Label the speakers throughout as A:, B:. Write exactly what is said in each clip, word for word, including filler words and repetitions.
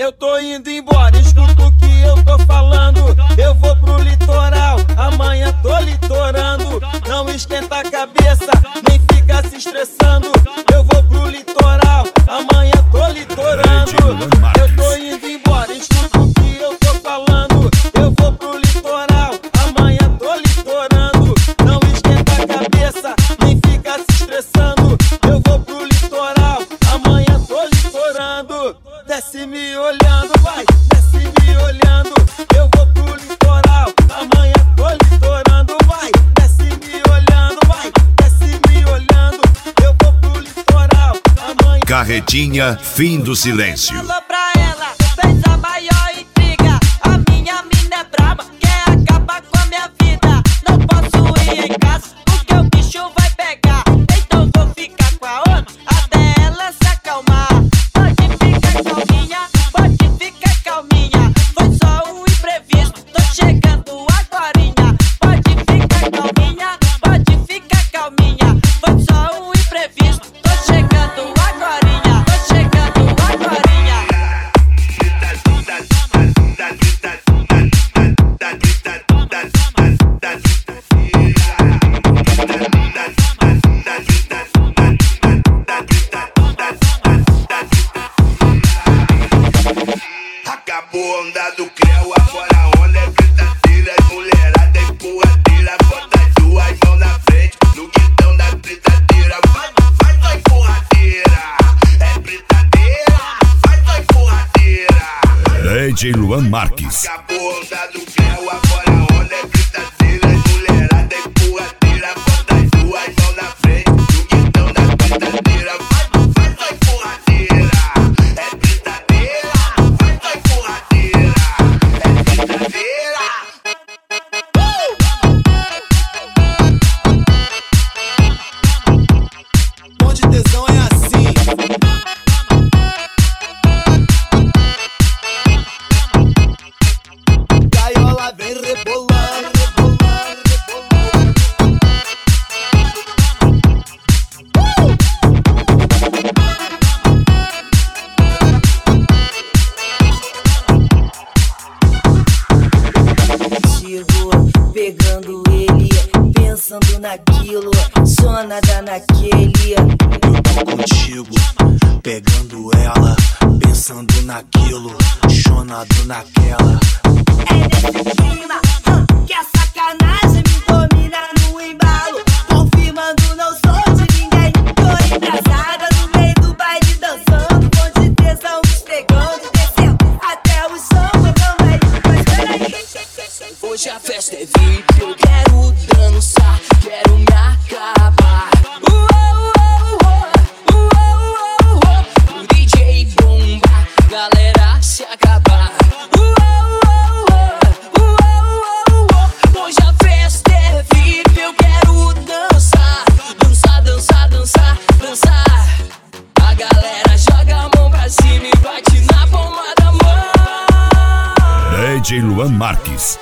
A: Eu tô indo embora, escuta o que eu tô falando. Eu vou pro litoral, amanhã tô litorando. Não esquenta a cabeça, nem fica se estressando. Eu vou pro litoral, amanhã tô litorando. Eu tô indo embora, escuta o que eu tô falando. Eu vou pro litoral, amanhã tô litorando. Não esquenta a cabeça, nem fica se estressando. Eu vou pro litoral, amanhã tô litorando. Desce me olhando, vai, desce me olhando. Eu vou pro litoral, amanhã tô litorando, vai. Desce me olhando, vai, desce me olhando. Eu vou pro litoral, amanhã.
B: Carretinha, fim do silêncio.
C: Falou pra ela, fez a maior intriga. A minha mina é braba, quer acabar com a minha vida. Não posso ir em casa, porque o bicho vai pegar. Então vou ficar com a outra, até ela se acalmar. Pode ficar calminha, pode ficar calminha. Foi só um imprevisto, tô chegando agorinha. Pode ficar calminha, pode ficar calminha. Foi só um imprevisto, tô chegando agorinha. Tô chegando agorinha.
D: Acabou a onda do Creu, agora a onda é britadeira. Mulherada é empurradeira, bota as duas mãos na frente no guidão da britadeira. Vai, vai, vai, empurradeira. É britadeira, vai, vai, empurradeira.
B: D J Luan Marques.
D: Acabou a onda do Creu, agora a onda é britadeira. Mulherada é empurradeira, bota as duas mãos na frente no guidão da britadeira. Vai, vai, vai, empurradeira. É britadeira, vai, vai, empurradeira. É britadeira.
A: Onde tesão é assim. Gaiola vem rebolando, rebolando,
C: Chegou pegando ele, pensando naquilo, só nada naquele.
E: Eu tô contigo, pegando ela, pensando naquilo, chonado naquela.
C: É nesse clima, hum, que a sacanagem me domina no embalo. Confirmando, não sou de ninguém. Tô embrasada no meio do baile dançando, com de tesão me esfregando, descendo até o chão, jogando aí. Mas peraí. Hoje a festa é V I P, eu quero dançar, quero me acabar. Uou, uou, uou, uou, uou. O D J bomba, galera se acabar. Hoje a festa é V I P, eu quero dançar. Dançar, dançar, dançar, dançar. A galera joga a mão pra cima e bate na palma da mão.
B: D J Luan Marques.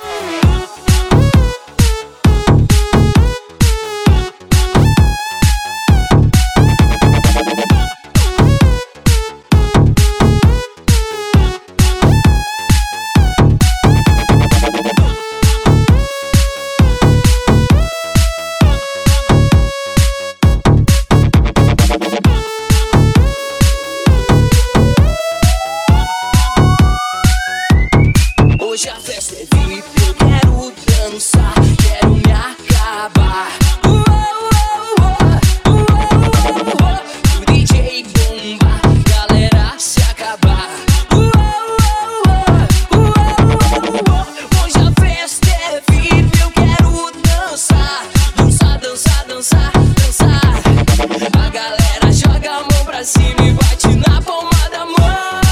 C: Hoje a festa é V I P, eu quero dançar, quero me acabar. Uou, uou, uou, uou, uou. O D J bomba, galera se acabar. Uou, uou, uou, uou, uou. Hoje a festa é V I P, eu quero dançar. Dançar, dançar, dançar, dançar. A galera joga a mão pra cima e bate na palma da mão.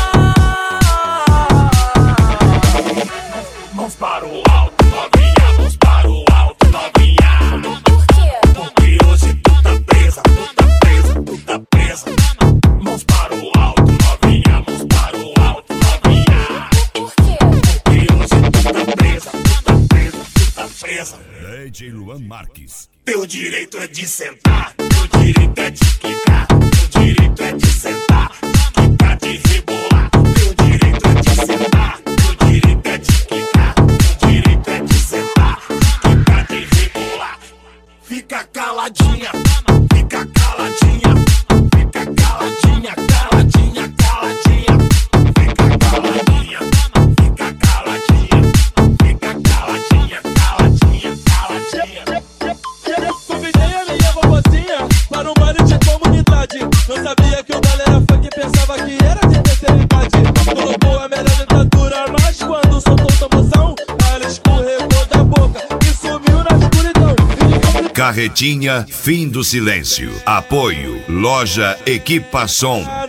D: Mãos para o alto, novinha, mãos para o alto, novinha.
C: Por quê?
D: Porque hoje tu tá presa, tu tá presa, tu tá presa. Mãos para o alto, novinha, mãos para o alto, novinha.
C: Por quê?
D: Porque hoje tu tá presa, tu tá presa, tu tá presa.
B: D J Luan Marques.
D: Teu direito é de sentar, teu direito é de quicar, teu direito é de sentar, de quicar, de rebolar. Teu direito é de
B: Carretinha, fim do silêncio. Apoio, loja Equipa Som.